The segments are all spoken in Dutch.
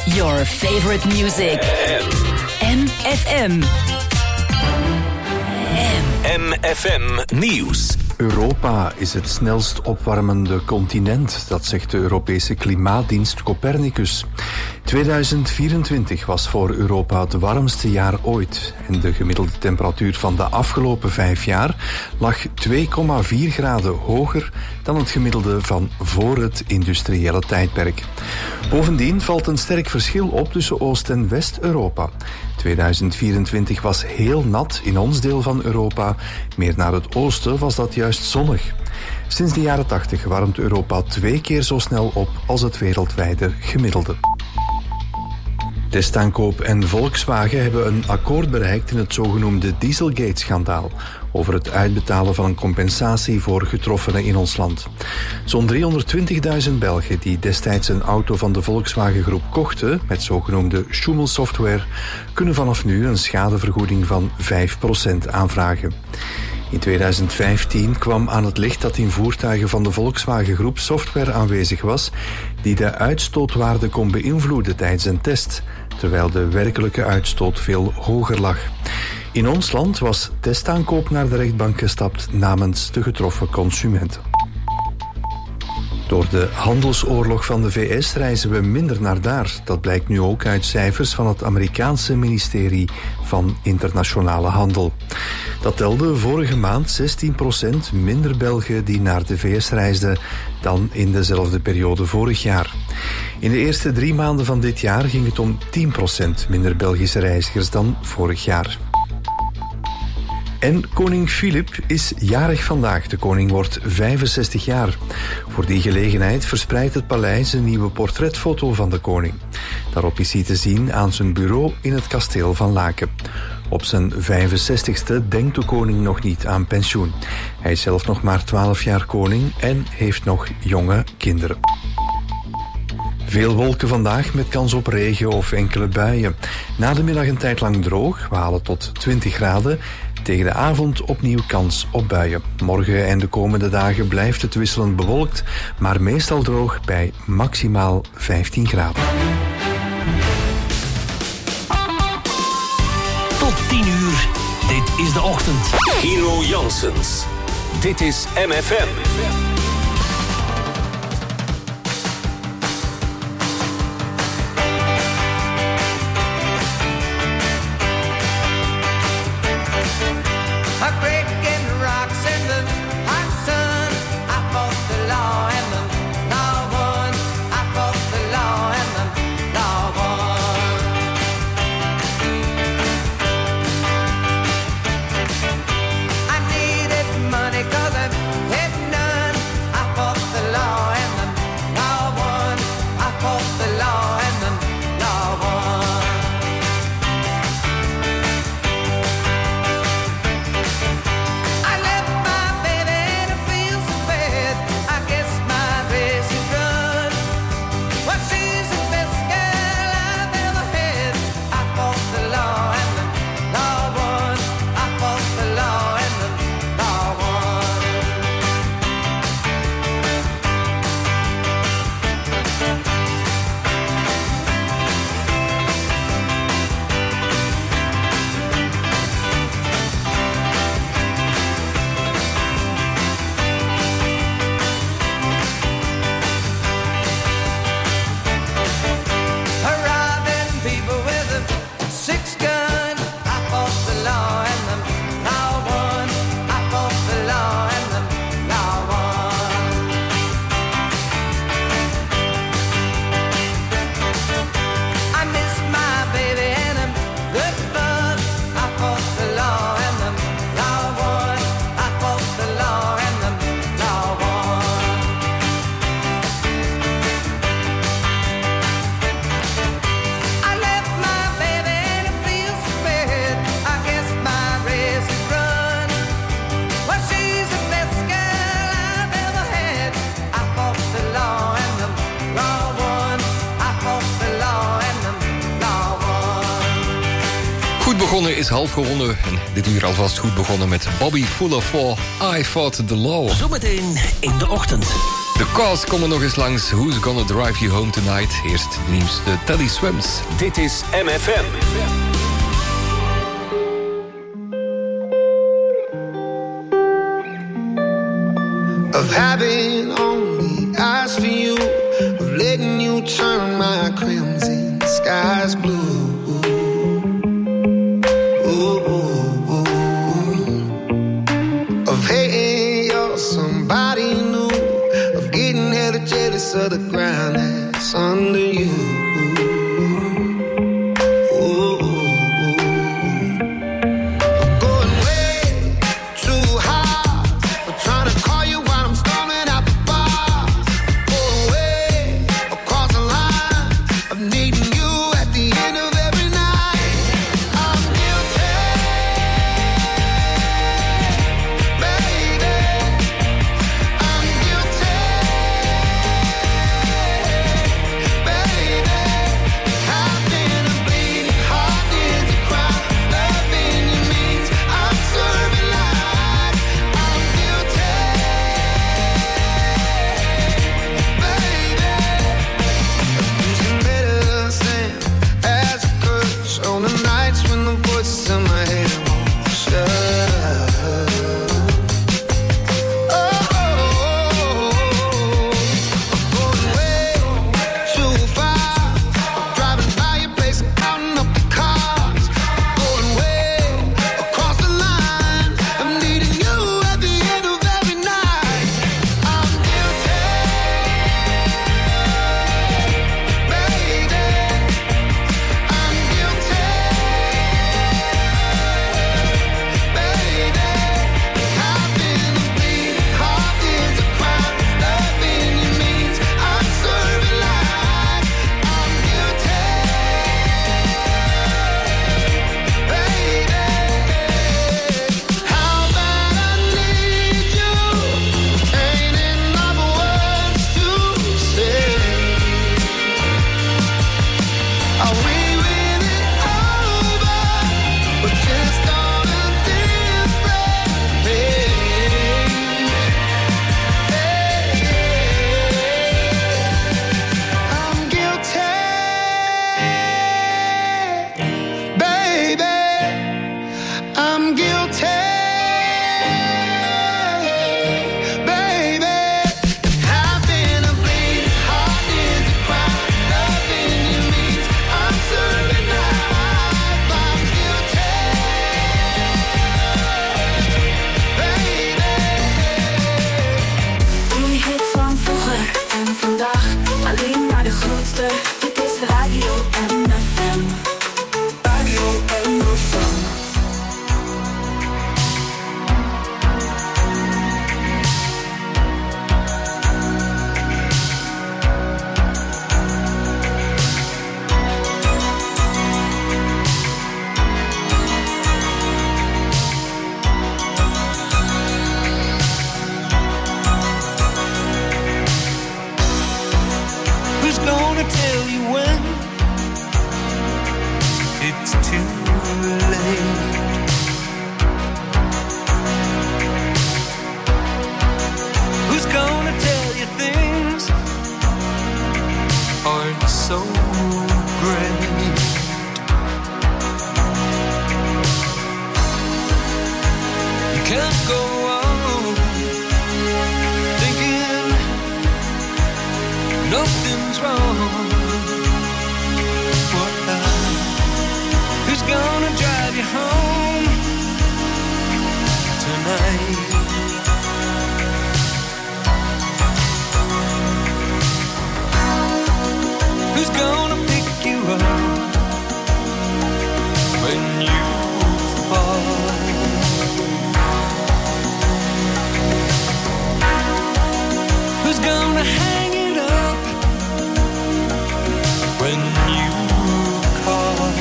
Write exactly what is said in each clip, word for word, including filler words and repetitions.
Your favorite music. M F M. M F M Nieuws. Europa is het snelst opwarmende continent, dat zegt de Europese klimaatdienst Copernicus. tweeduizend vierentwintig was voor Europa het warmste jaar ooit en de gemiddelde temperatuur van de afgelopen vijf jaar lag twee komma vier graden hoger dan het gemiddelde van voor het industriële tijdperk. Bovendien valt een sterk verschil op tussen Oost- en West-Europa. tweeduizend vierentwintig was heel nat in ons deel van Europa. Meer naar het oosten was dat juist zonnig. Sinds de jaren tachtig warmt Europa twee keer zo snel op als het wereldwijde gemiddelde. Testaankoop en Volkswagen hebben een akkoord bereikt in het zogenoemde Dieselgate-schandaal over het uitbetalen van een compensatie voor getroffenen in ons land. Zo'n driehonderdtwintigduizend Belgen die destijds een auto van de Volkswagen Groep kochten met zogenoemde Schumel-software kunnen vanaf nu een schadevergoeding van vijf procent aanvragen. In tweeduizend vijftien kwam aan het licht dat in voertuigen van de Volkswagen Groep software aanwezig was die de uitstootwaarde kon beïnvloeden tijdens een test, terwijl de werkelijke uitstoot veel hoger lag. In ons land was testaankoop naar de rechtbank gestapt namens de getroffen consumenten. Door de handelsoorlog van de V S reizen we minder naar daar. Dat blijkt nu ook uit cijfers van het Amerikaanse ministerie van Internationale Handel. Dat telde vorige maand zestien procent minder Belgen die naar de V S reisden dan in dezelfde periode vorig jaar. In de eerste drie maanden van dit jaar ging het om tien procent minder Belgische reizigers dan vorig jaar. En koning Filip is jarig vandaag. De koning wordt vijfenzestig jaar. Voor die gelegenheid verspreidt het paleis een nieuwe portretfoto van de koning. Daarop is hij te zien aan zijn bureau in het kasteel van Laken. Op zijn vijfenzestigste denkt de koning nog niet aan pensioen. Hij is zelf nog maar twaalf jaar koning en heeft nog jonge kinderen. Veel wolken vandaag met kans op regen of enkele buien. Na de middag een tijd lang droog, we halen tot twintig graden. Tegen de avond opnieuw kans op buien. Morgen en de komende dagen blijft het wisselend bewolkt, maar meestal droog bij maximaal vijftien graden. Tot tien uur, dit is de ochtend. Hero Janssens, dit is M F M. Begonnen is half gewonnen. En dit uur alvast goed begonnen met Bobby Fuller voor I Fought the Law. Zometeen in de ochtend. De Cause komen nog eens langs. Who's Gonna Drive You Home Tonight? Eerst de nieuwste Teddy Swims. Dit is M F M. Of having only eyes for you, of letting you turn my crimson skies blue. Ooh, ooh, ooh. Of hating you're somebody new, of getting hella jealous of the ground that's under you.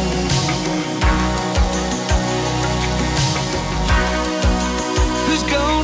Who's gonna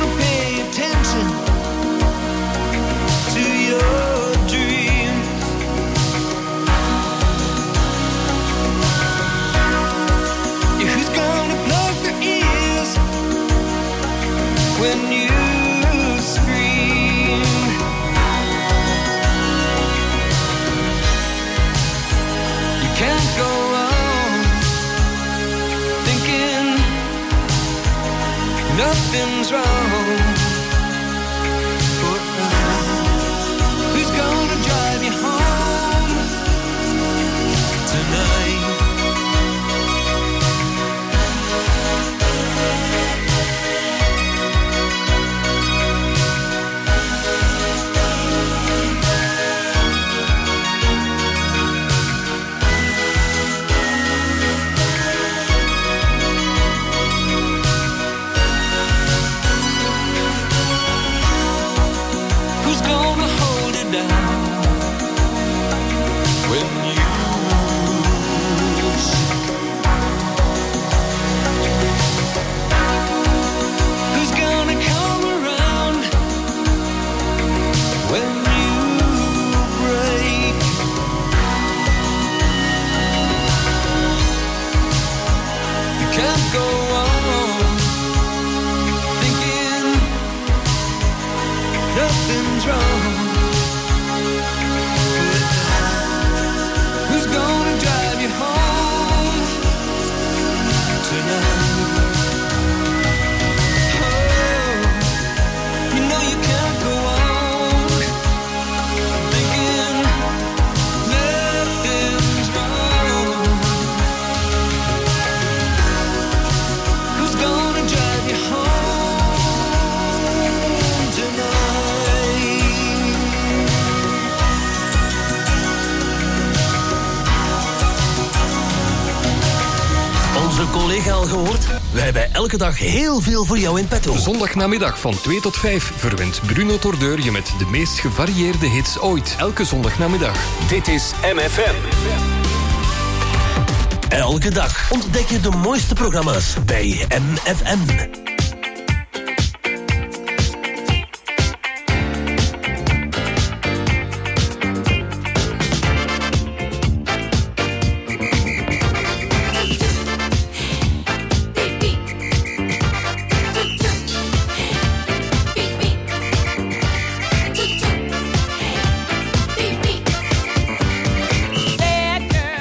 Collega al gehoord? We hebben elke dag heel veel voor jou in petto. Zondagnamiddag van twee tot vijf verwint Bruno Tordeur je met de meest gevarieerde hits ooit. Elke zondagnamiddag. Dit is M F M. Elke dag ontdek je de mooiste programma's bij M F M.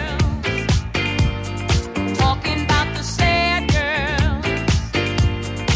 Talking about the sad girls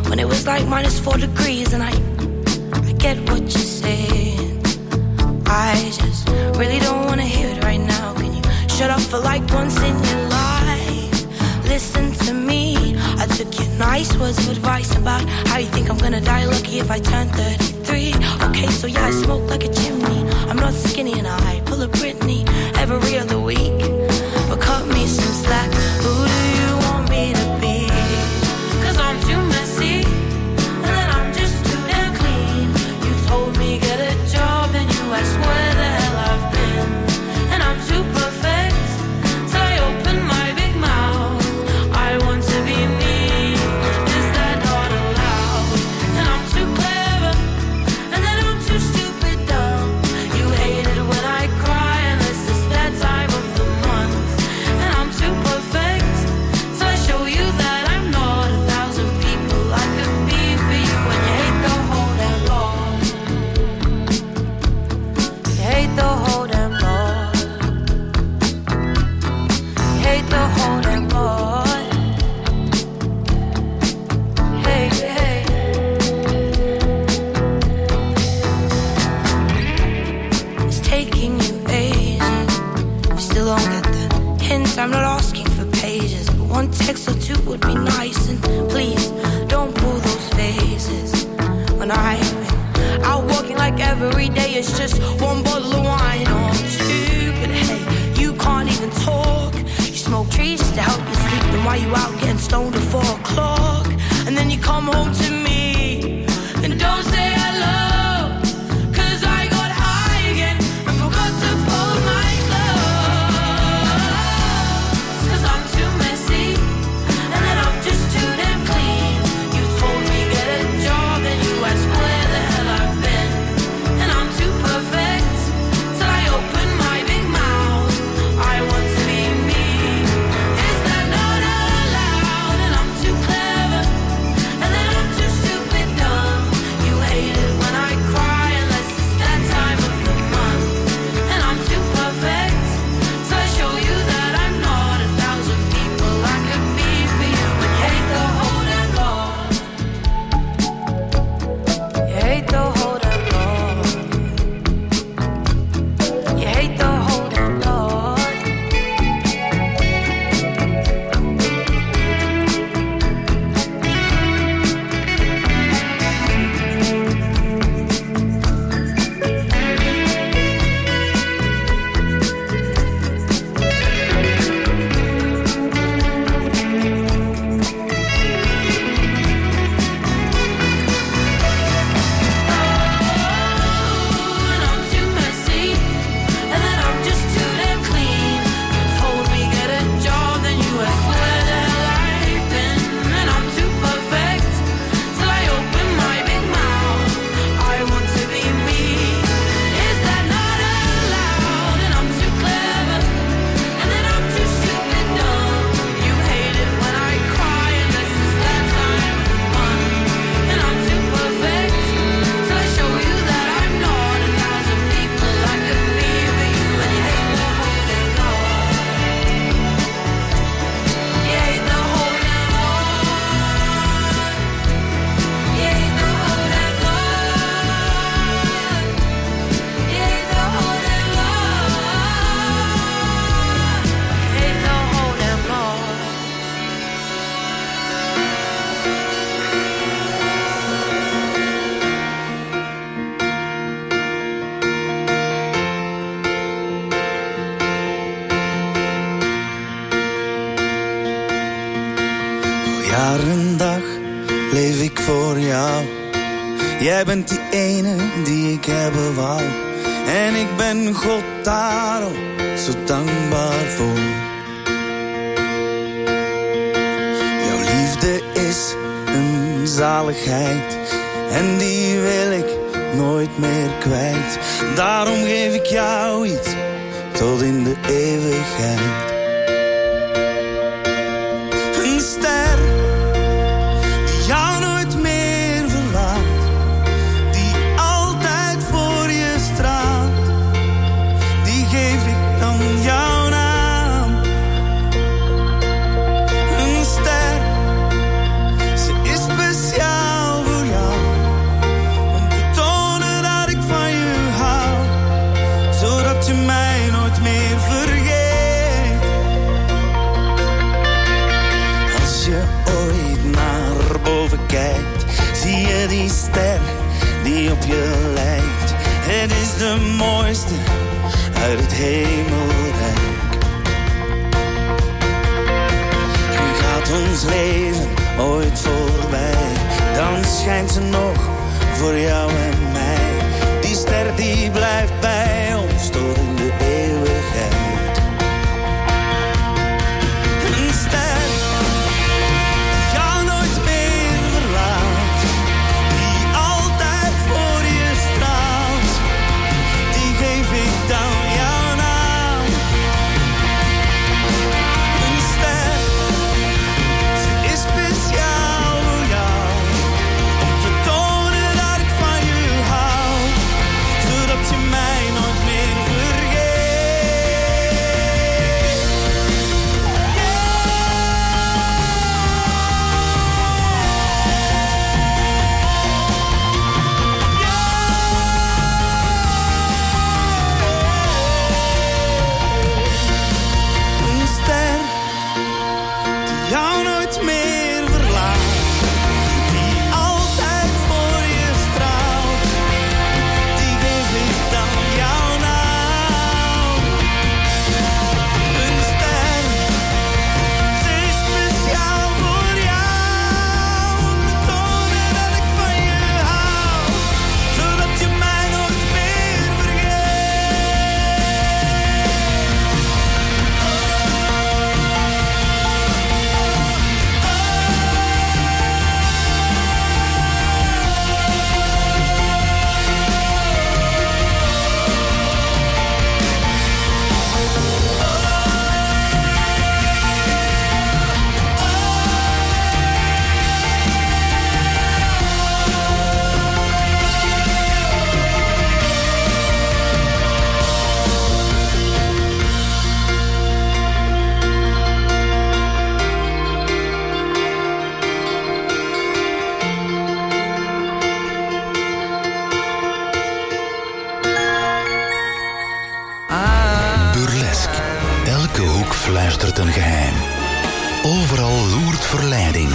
when it was like minus four degrees. And I, I get what you're saying. I just really don't wanna hear it right now. Can you shut up for like once in your life? Listen to me. I took your nice words of advice about how you think I'm gonna die lucky if I turn thirty-three. Okay, so yeah, I smoke like a chimney. I'm not skinny and I pull a Britney every other week. But cut me some slack. Who do you want me to be? Cause I'm too messy, and then I'm just too damn clean. You told me get a job, and you asked where the hell I've been. And I'm too perfect till I open my big mouth. I want to be me. Is that not allowed? And I'm too clever, and then I'm too stupid dumb. You hate it when I cry, unless it's that time of the month. And I'm too perfect till I show you that I'm not a thousand people I could be for you. And you hate the whole damn lot. You hate the whole damn lot. You hate the whole damn lot. Hey, hey. It's taking you ages. You still don't get the hint. I'm not asking for pages, but one text or two would be nice. And please don't pull those faces. When I've been out walking like every day, it's just one bottle of wine or two. But hey, you can't even talk. You smoke trees just to help you sleep. Then why you out getting stoned at four o'clock? And then you come home to me and don't say hello. Cause I got high again and forgot to fold my clothes. Cause I'm too messy, and then I'm just too damn clean. You told me get a job, and you asked where the hell I've been. And I'm too perfect till I open my big mouth. I want to be me. Is that not allowed? And I'm too clever, and then I'm too stupid dumb. You hate it when I cry, unless it's that time of the month. And I'm too perfect till I show you that I'm not a thousand people I could be for you. And you hate the whole damn lot. You hate the whole damn lot. You hate the whole damn lot. And I'm too messy, and then I'm just too damn clean. You told me get a job, then you asked where the hell I've been. And I'm too perfect till I open my big mouth. I want to be me. Is that not allowed? And I'm too clever, and then I'm too stupid dumb. You hate it when I cry, unless it's that time of the month. And I'm too perfect till I show you that I'm not a thousand people I could be for you. And you hate the whole damn lot. You hate the whole damn lot. You hate the whole damn lot. You hate the whole damn lot. You hate the whole damn lot. Al jaar en dag leef ik voor jou. Jij bent die ene die ik hebben wou. En ik ben God daarom zo dankbaar voor. Jouw liefde is een zaligheid. En die wil ik nooit meer kwijt. Daarom geef ik jou iets tot in de eeuwigheid. Een ster die jou nooit meer verlaat, die altijd voor je straalt, die geef ik dan jouw naam. Een ster, ze is speciaal. zie je die ster die op je lijkt. Het is de mooiste uit het hemelrijk. En gaat ons leven ooit voorbij, dan schijnt ze nog voor jou en mij. Die ster die blijft bij ons tot in de eeuwigheid. Een ster die jou nooit meer verlaat, die altijd voor je straalt, die geef ik dan jou naam. Een ster, ze is speciaal voor jou, om te tonen dat ik van je hou, zodat je mij nooit meer vergeet. Een ster die jou nooit meer verlaat, die altijd voor je straalt, die geef ik dan jou naam. Een ster, ze is speciaal voor jou, om te tonen dat ik van je hou, zodat je mij nooit meer Burlesque. Elke hoek fluistert een geheim. Overal loert verleiding.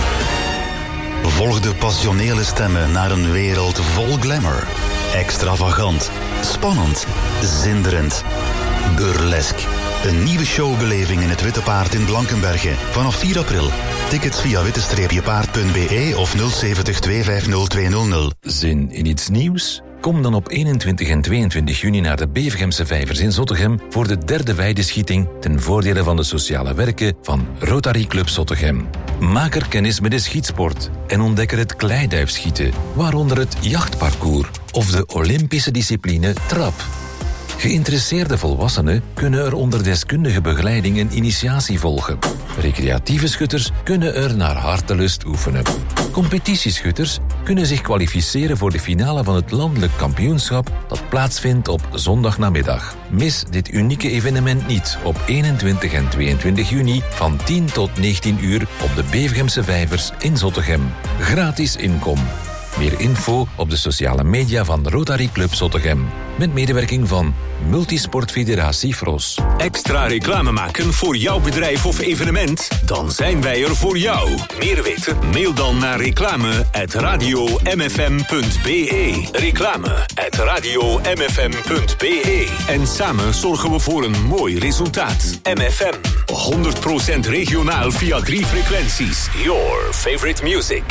Volg de passionele stemmen naar een wereld vol glamour. Extravagant, spannend, zinderend. Burlesque. Een nieuwe showbeleving in het Witte Paard in Blankenberge. Vanaf vier april. Tickets via witte paard punt b e of nul zeven nul twee vijf nul twee nul nul. Zin in iets nieuws? Kom dan op eenentwintig en tweeëntwintig juni naar de Bevergemse Vijvers in Zottegem voor de derde weideschieting ten voordele van de sociale werken van Rotary Club Zottegem. Maak er kennis met de schietsport en ontdek er het kleiduifschieten, waaronder het jachtparcours of de Olympische discipline trap. Geïnteresseerde volwassenen kunnen er onder deskundige begeleiding een initiatie volgen. Recreatieve schutters kunnen er naar hartelust oefenen. Competitieschutters kunnen zich kwalificeren voor de finale van het landelijk kampioenschap dat plaatsvindt op zondagnamiddag. Mis dit unieke evenement niet op eenentwintig en tweeëntwintig juni van tien tot negentien uur op de Bevergemse Vijvers in Zottegem. Gratis inkom. Meer info op de sociale media van Rotary Club Zottegem. Met medewerking van Multisportfederatie Fros. Extra reclame maken voor jouw bedrijf of evenement? Dan zijn wij er voor jou. Meer weten? Mail dan naar reclame at radio m f m punt b e. Reclame at radio m f m punt b e. En samen zorgen we voor een mooi resultaat. M F M. honderd procent regionaal via drie frequenties. Your favorite music.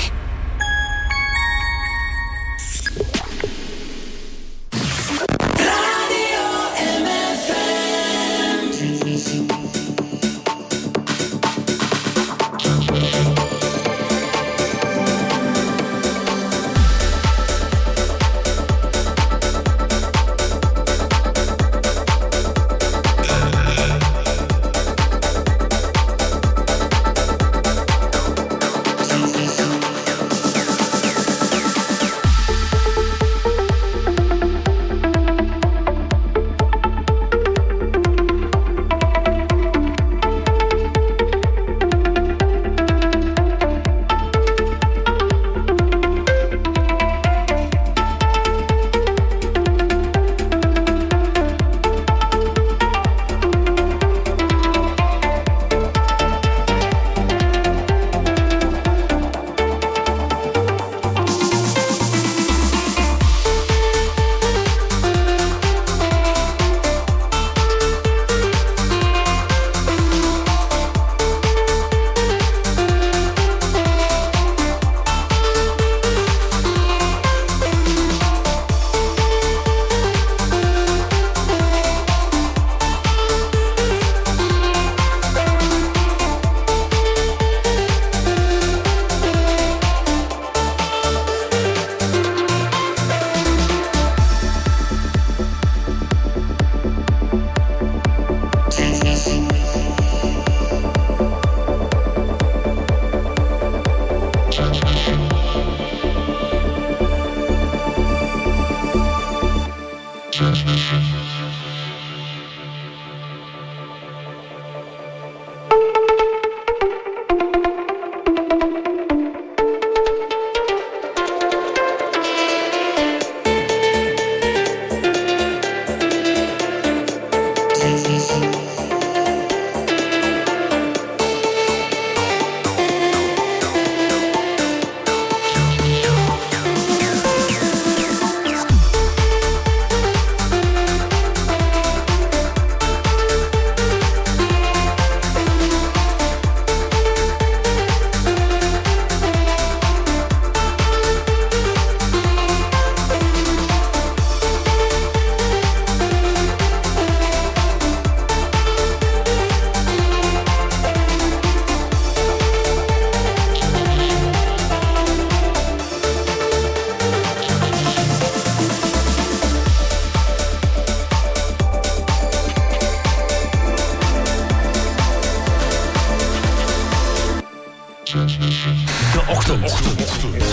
De Ochtend. Ochtend.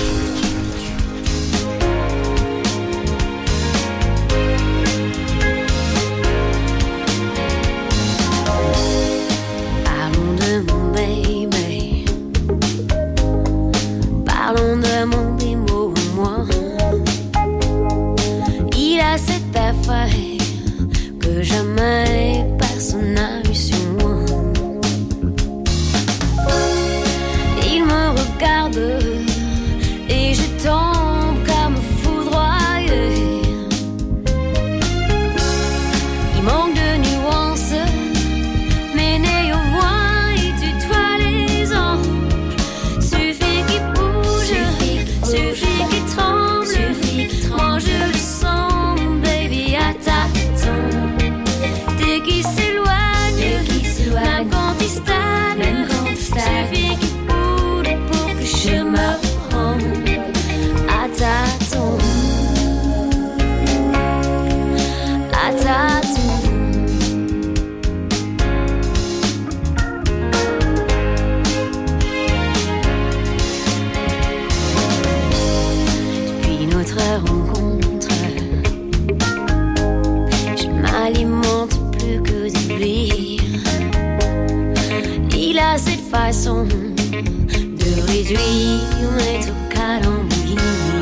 Parlons de mon baby. Parlons de mon démon, moi. Il a cette affaire que jamais personne n'a eu sur moi. Il me regarde et je tombe comme foudroyé. Il manque de nuances, mais néanmoins il tutoie les anges. Suffit qu'il bouge, suffit qu'il tremble. Moi je le sens, mon baby, à tâtons. Dès qu'il s'éloigne, même quand il stagne, suffit qu'il je me rends à tâtons, à tâtons. Depuis notre rencontre, je m'alimente plus que de lui. Il a cette façon de réduire mes trucs à l'embrouille.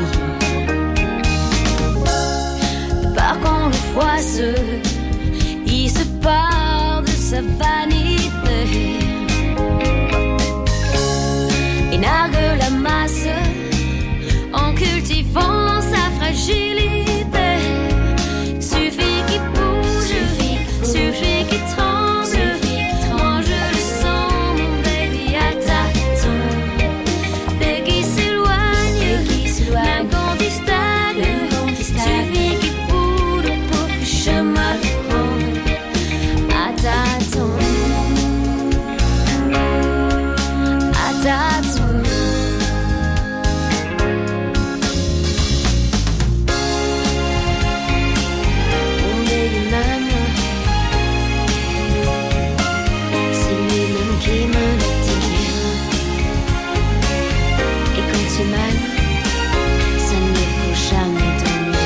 Par contre, le froisseux, il se part de sa vanité et nargue la masse en cultivant sa fragilité. Suffit qu'il bouge, suffit qu'il tremble. Moi je le sens, mon baby, à tâtons. Dès qu'il s'éloigne, même quand il stagne, suffit qu'il bouge pour que je me rende à tâtons, à tâtons. Mon baby m'aime, c'est lui-même qui me le dit. Et quand tu m'aimes, ça ne peut jamais t'ennuyer.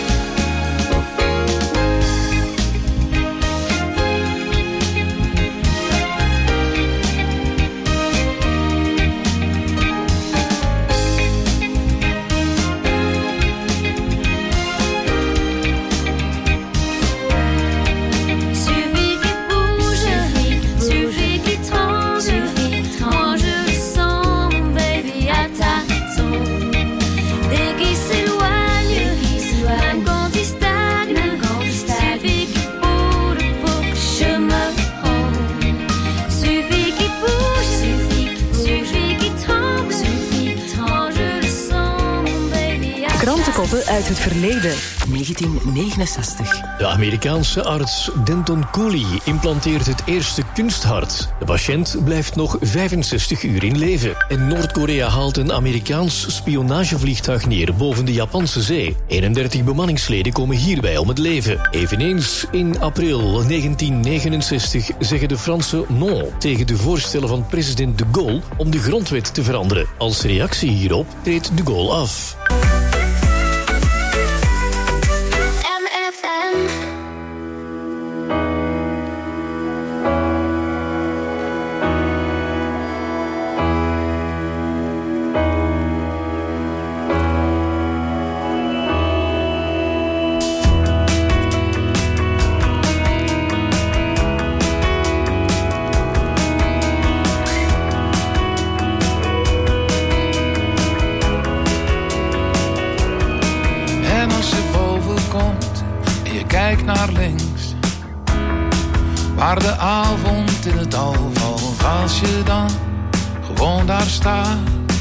Suffit qu'il bouge, suffit qu'il tremble. Moi je le sens, mon baby, à tâtons. Dès qu'il s'éloigne, même quand il stagne, suffit qu'il bouge pour que je me rende. Suffit qu'il bouge, suffit qu'il tremble. Moi je le sens, mon baby, à Krantenkoppen uit het verleden. negentien negenenzestig. De Amerikaanse arts Denton Cooley implanteert het eerste kunsthart. De patiënt blijft nog vijfenzestig uur in leven. En Noord-Korea haalt een Amerikaans spionagevliegtuig neer boven de Japanse zee. eenendertig bemanningsleden komen hierbij om het leven. Eveneens in april negentien negenenzestig zeggen de Fransen non tegen de voorstellen van president de Gaulle om de grondwet te veranderen. Als reactie hierop treedt de Gaulle af. M F M. kijk naar links, waar de avond in het dal valt. Als je dan gewoon daar staat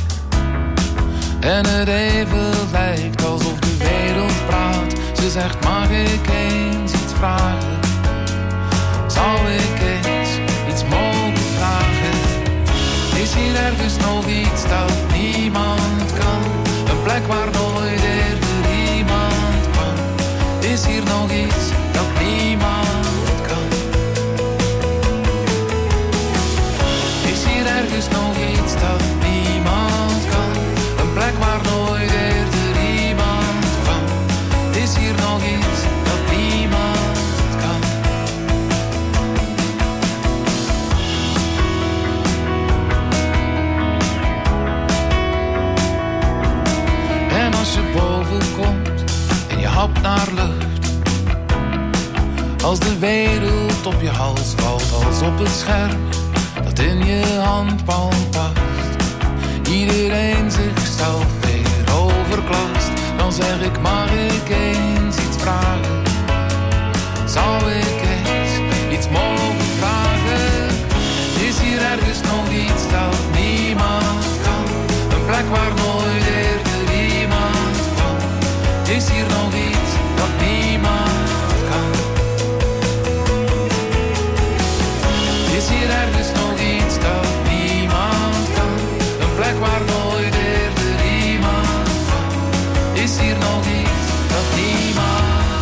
en het even lijkt alsof de wereld praat. Ze zegt, mag ik eens iets vragen? Zou ik eens iets mogen vragen? Is hier ergens nog iets dat niemand kan? Een plek waar nooit eerder iemand kwam. Is hier nog iets dat niemand kan? Is hier ergens nog iets dat niemand kan? Een plek waar nooit eerder iemand kwam. Is hier nog iets dat niemand kan? En als je boven komt en je hapt naar lucht, als de wereld op je hals valt als op het scherm dat in je handpalm past, iedereen zichzelf weer overklast, dan zeg ik, mag ik eens iets vragen? Zou ik eens iets mogen vragen? Is hier ergens nog iets dat niemand kan? Een plek waar nooit eerder iemand kwam. Is hier nog iets dat niemand kan? Is hier ergens nog iets dat niemand kan? Een plek waar nooit eerder iemand kwam. Is hier nog iets dat niemand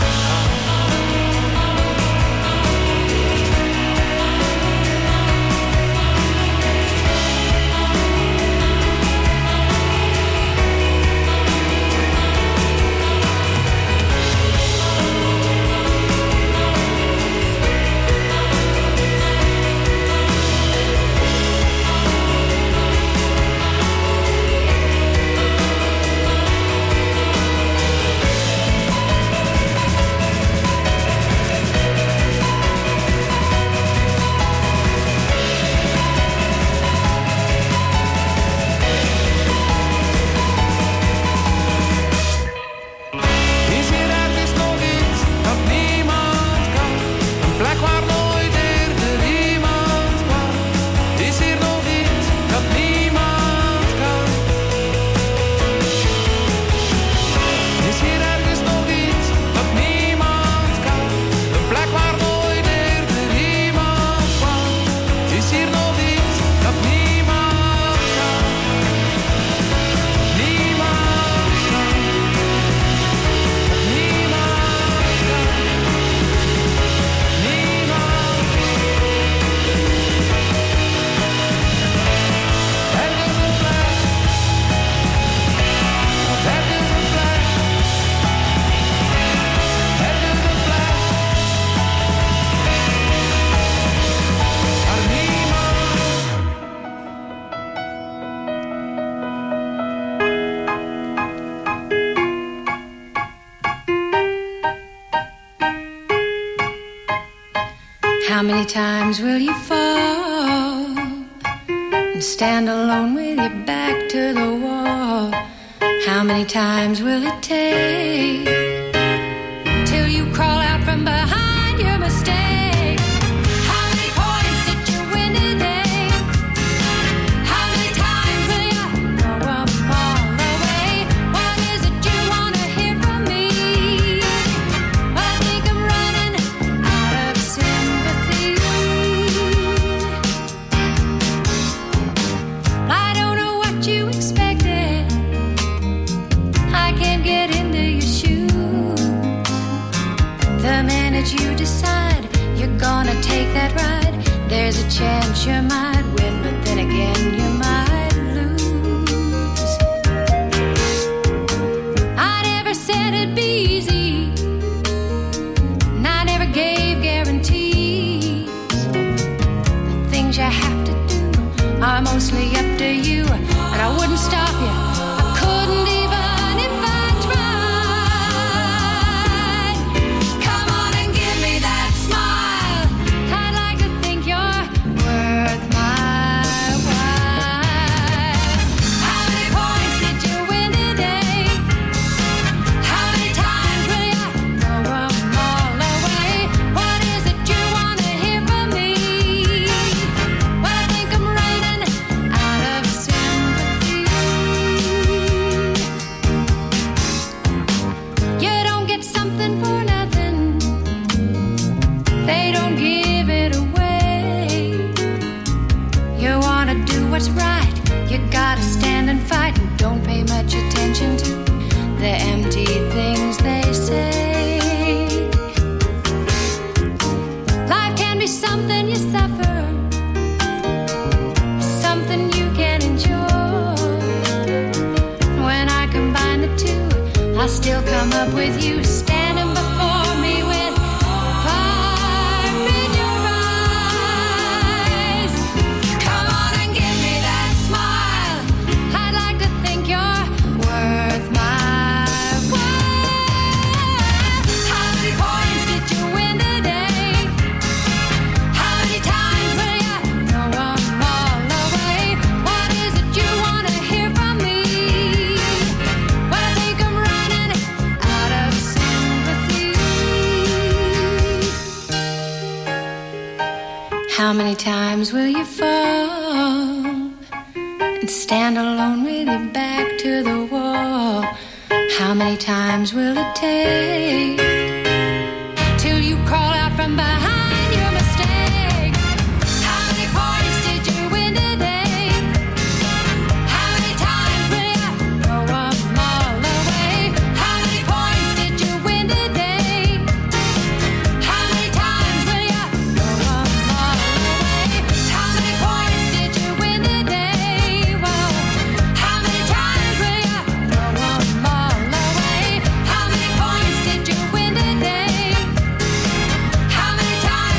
How many times will you fall and stand alone with your back to the wall? How many times will it take till you crawl out from behind your mistake? How many points did you win today? How many times will you throw up all the way? What is it you want to hear from me? Well, I think I'm running out of sympathy. I don't know what you expected. I can't get into your shoes. The minute you decide you're gonna take that ride, there's a chance you might win, but then again you might lose. I never said it'd be easy, and I never gave guarantees. The things you have to do are mostly up to you, and I wouldn't stop you. I couldn't even if I tried. Come on and give me that smile. I'd like to think you're worth my while. I still come up with you standing before me with fire in your eyes. Come on and give me that smile. I'd like to think you're worth my while. How many points did you win today? How many times will you throw them all away? What is it you want to hear from me? Well, I think I'm running out of sympathy. How many times will you fall and stand alone with your back to the wall? How many times will it take till you crawl out from behind your mistake? How many points did you win today? How many times will you throw them all away? How many points did you win today? How many times will you throw them all away? How many points did you win today? Well, how many times will you throw them all away? How many points did you win today? How many times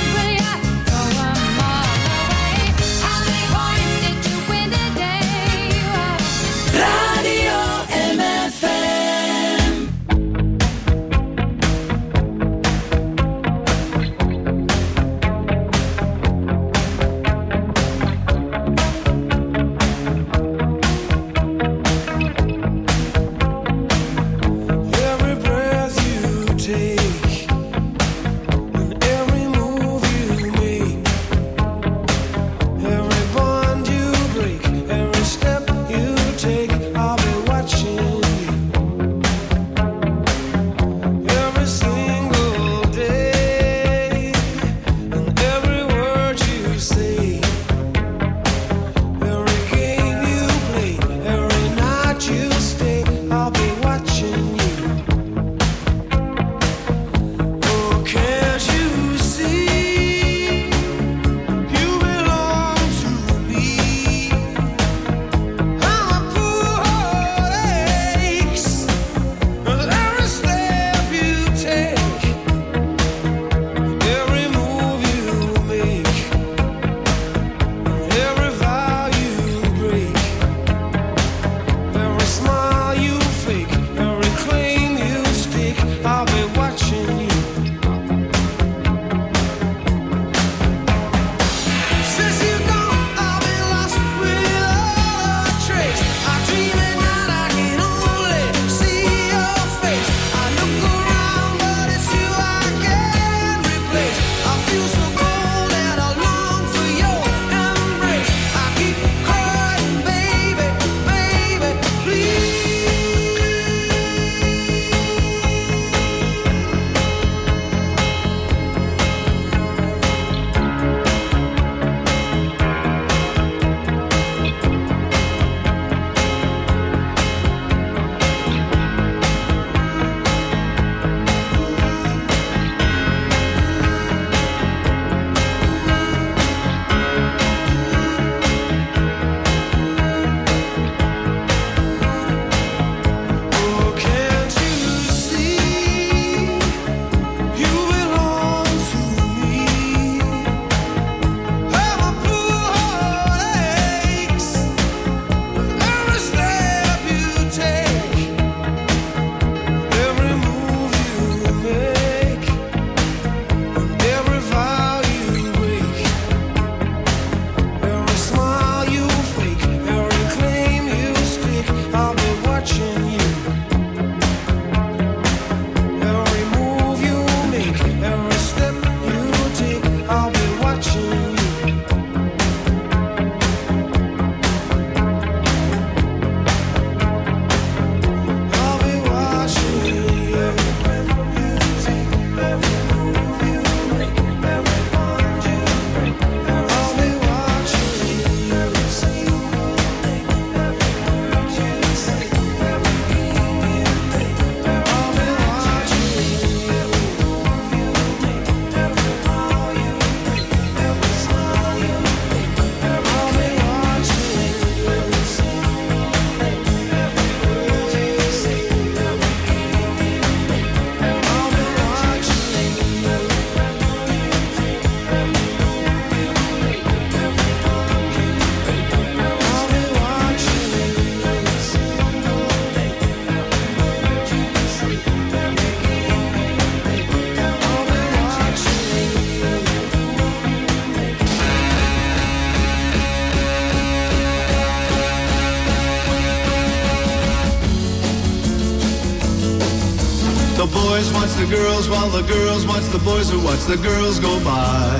The boys watch the girls while the girls watch the boys who watch the girls go by.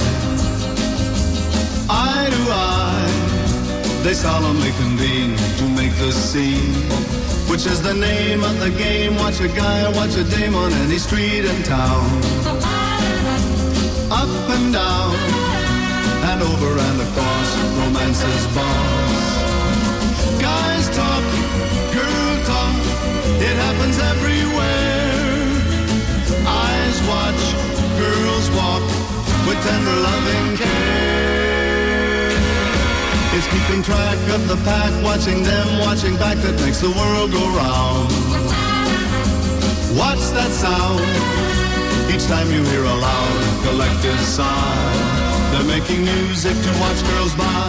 Eye to eye, they solemnly convene to make the scene, which is the name of the game. Watch a guy, watch a dame on any street in town. Up and down, and over and across, romance's boss. Guys talk, girl talk, it happens everywhere. Eyes watch, girls walk, with tender loving care. It's keeping track of the pack, watching them, watching back, that makes the world go round. Watch that sound, each time you hear a loud collective sigh. They're making music to watch girls by.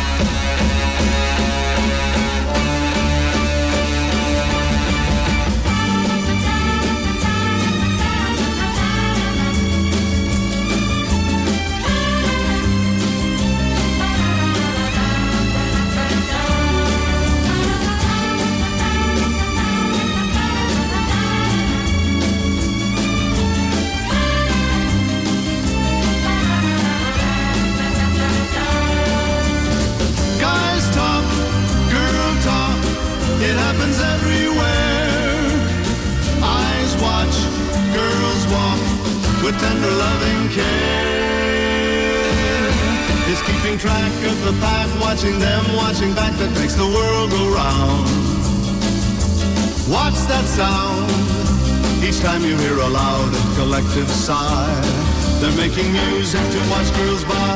With tender loving care, it's keeping track of the pack, watching them, watching back, that makes the world go round. Watch that sound, each time you hear a loud collective sigh. They're making music to watch girls by.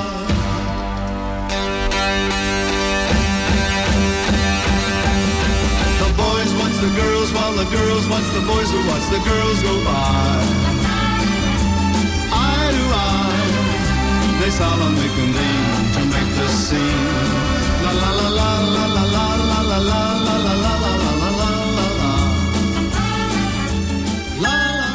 The boys watch the girls while the girls watch the boys who watch the girls go by. They solemnly convene to make the scene. La la la la la la la la la la la la la la la la.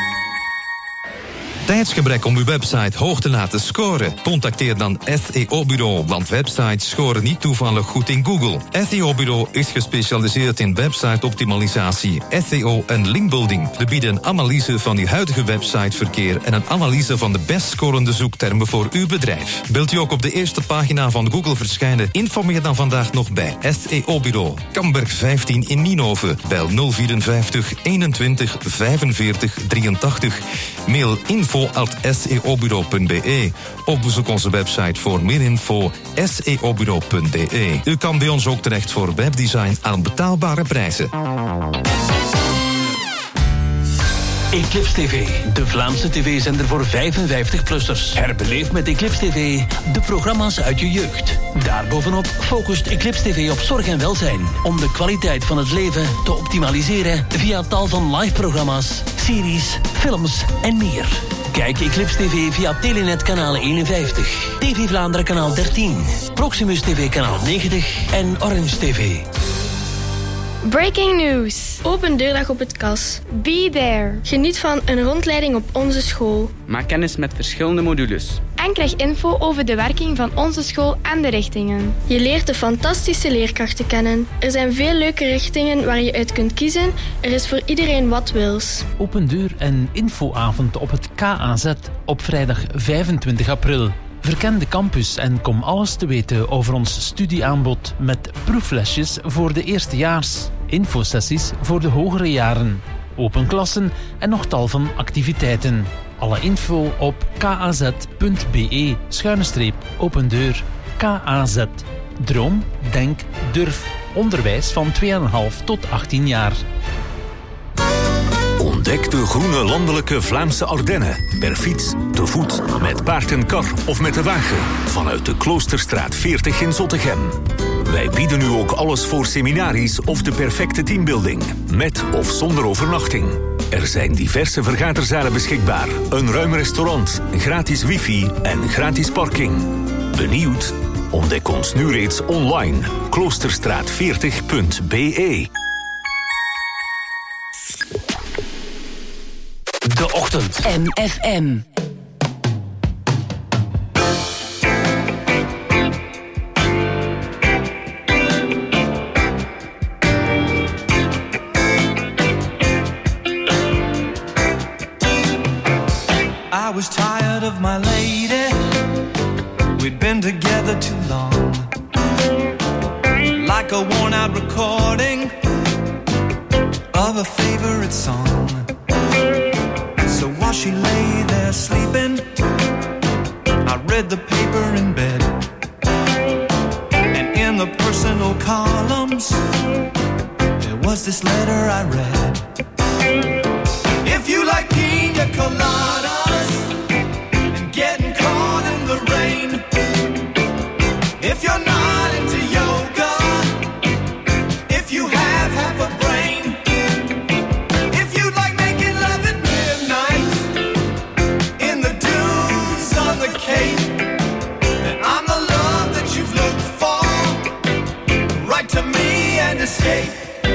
Tijdsgebrek om uw website hoog te laten scoren? Contacteer dan S E O-bureau, want websites scoren niet toevallig goed in Google. S E O-bureau is gespecialiseerd in website-optimalisatie, S E O en linkbuilding. We bieden een analyse van uw huidige websiteverkeer en een analyse van de best scorende zoektermen voor uw bedrijf. Wilt u ook op de eerste pagina van Google verschijnen? Informeer dan vandaag nog bij S E O-bureau. Kamberg vijftien in Nienhoven. Bel nul vierenvijftig eenentwintig vijfenveertig drieëntachtig. Mail info at s e o bureau punt b e of bezoek onze website voor meer info s e o bureau punt b e. U kan bij ons ook terecht voor webdesign aan betaalbare prijzen. Eclipse T V, de Vlaamse tv-zender voor vijfenvijftig-plussers. Herbeleef met Eclipse T V de programma's uit je jeugd. Daarbovenop focust Eclipse T V op zorg en welzijn, om de kwaliteit van het leven te optimaliseren via tal van live-programma's, series, films en meer. Kijk Eclipse T V via Telenet kanaal eenenvijftig, T V Vlaanderen kanaal dertien, Proximus T V kanaal negentig en Orange T V. Breaking news. Open deurdag op het Kas. Be there. Geniet van een rondleiding op onze school. Maak kennis met verschillende modules. En krijg info over de werking van onze school en de richtingen. Je leert de fantastische leerkrachten kennen. Er zijn veel leuke richtingen waar je uit kunt kiezen. Er is voor iedereen wat wils. Open deur en infoavond op het K A Z op vrijdag vijfentwintig april. Verken de campus en kom alles te weten over ons studieaanbod met proeflesjes voor de eerstejaars, infosessies voor de hogere jaren, open klassen en nog tal van activiteiten. Alle info op kaz.be schuine streep open deur. K A Z. Droom, denk, durf. Onderwijs van twee komma vijf tot achttien jaar. Ontdek de groene landelijke Vlaamse Ardennen. Per fiets, te voet, met paard en kar of met de wagen. Vanuit de Kloosterstraat veertig in Zottegem. Wij bieden nu ook alles voor seminaries of de perfecte teambuilding. Met of zonder overnachting. Er zijn diverse vergaderzalen beschikbaar. Een ruim restaurant, gratis wifi en gratis parking. Benieuwd? Ontdek ons nu reeds online. kloosterstraat veertig punt b e. De Ochtend. M F M. I was tired of my lady. We'd been together too long. Like a worn out recording of a favorite song. So while she lay there sleeping, I read the paper in bed. And in the personal columns, there was this letter I read. If you like pina coladas and getting caught in the rain, if you're not into yoga, if you have half a brain, if you like making love at midnight in the dunes on the Cape, then I'm the love that you've looked for. Write to me and escape.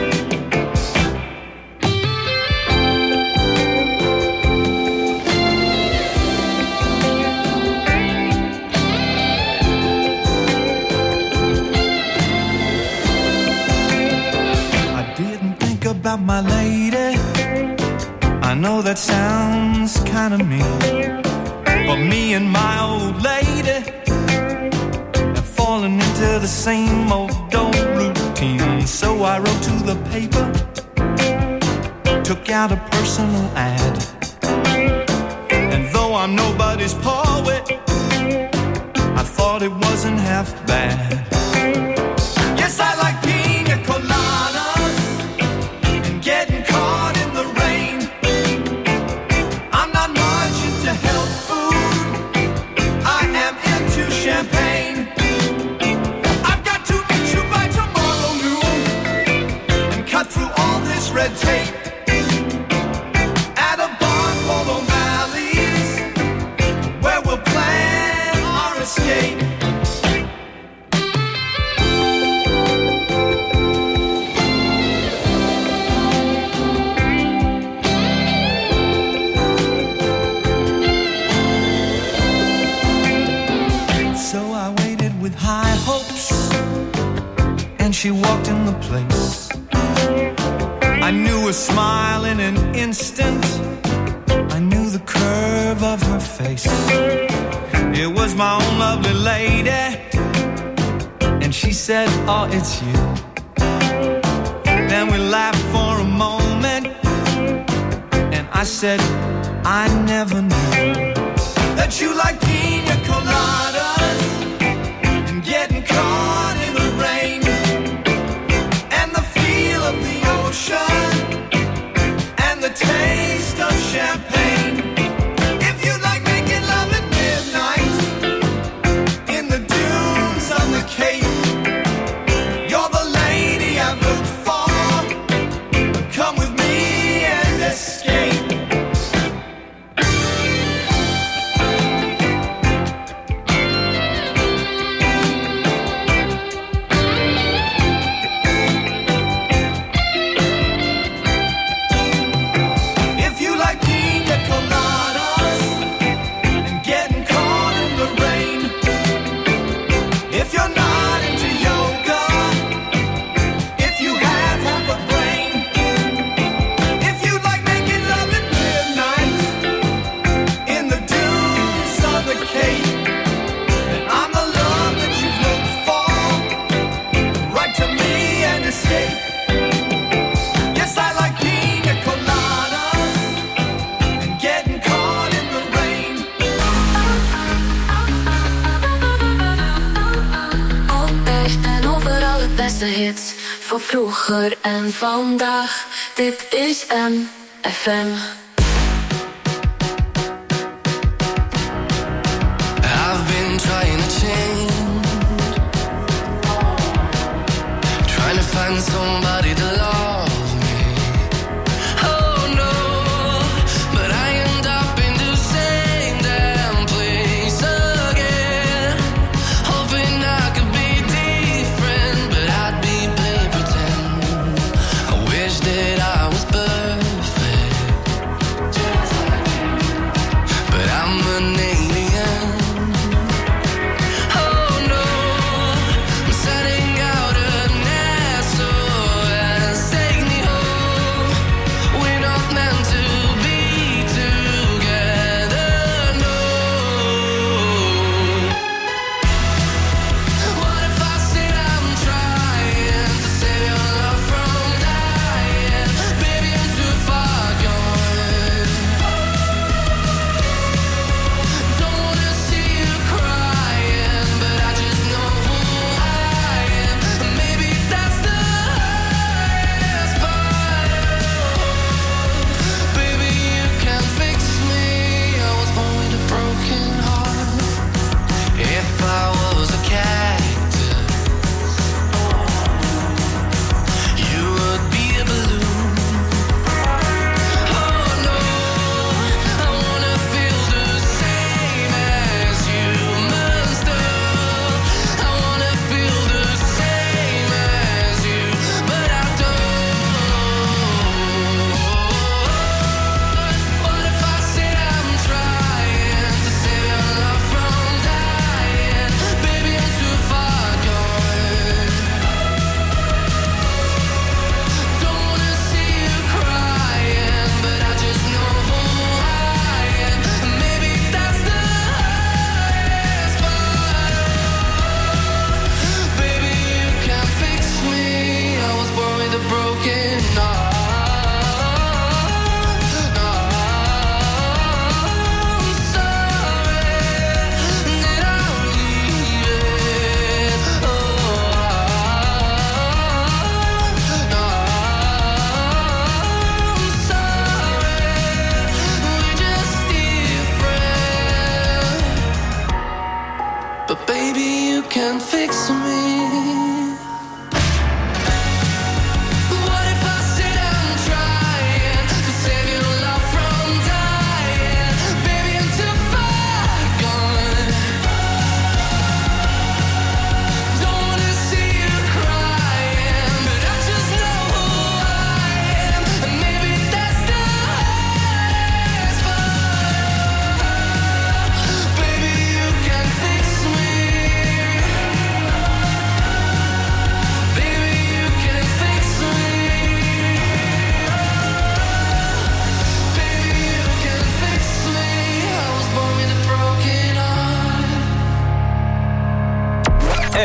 About my lady, I know that sounds kind of mean, but me and my old lady have fallen into the same old old routine. So I wrote to the paper, took out a personal ad, and though I'm nobody's poet, I thought it wasn't half bad. Yes, I like pina coladas, getting caught in the rain. I'm not much into health food, I am into champagne. I've got to meet you by tomorrow noon and cut through all this red tape at a bar called O'Malley's, where we'll plan our escape. High hopes, and she walked in the place. I knew her smile in an instant, I knew the curve of her face. It was my own lovely lady, and she said, oh, it's you. Then we laughed for a moment, and I said, I never knew that you like pina coladas, getting caught in the rain, and the feel of the ocean, and the taste of champagne. If you like making love at midnight in the dunes on the Cape, you're the lady I've looked for. Come with me and escape. Hits van vroeger en vandaag. Dit is M F M. I've been trying to change, trying to find somebody to love me. Oh no, but I end up in the same damn place again, hoping I could be different, but I'd be playing pretend. I wish that I was perfect, but I'm an alien. Oh no, I'm setting out an S O S.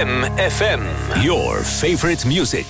M F M, your favorite music.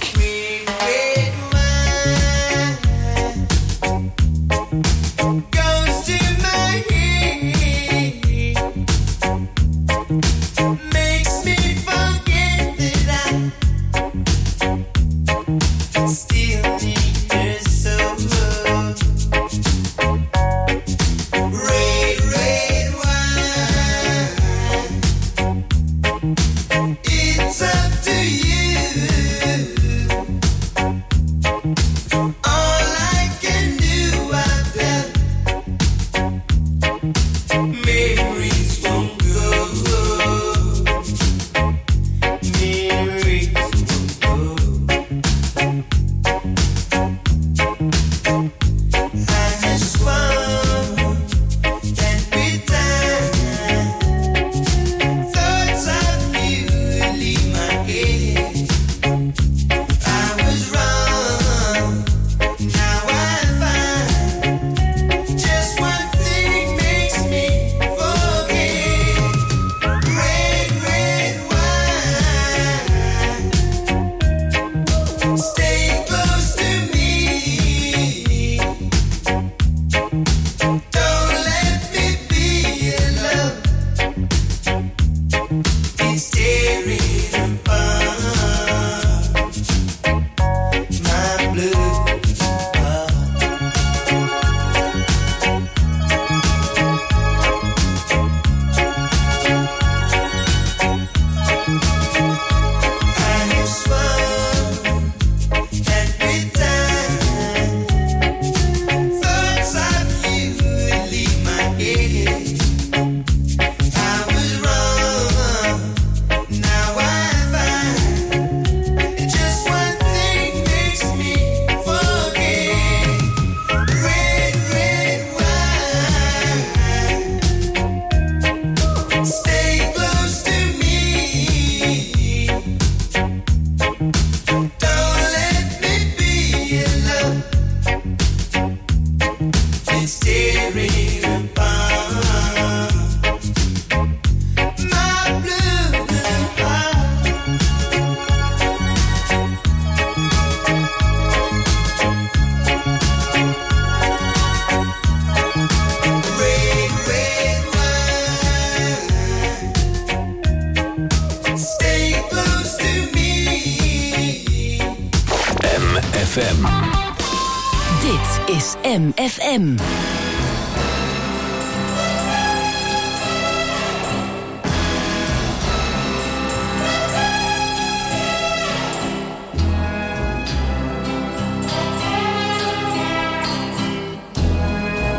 M F M. Dit is M F M.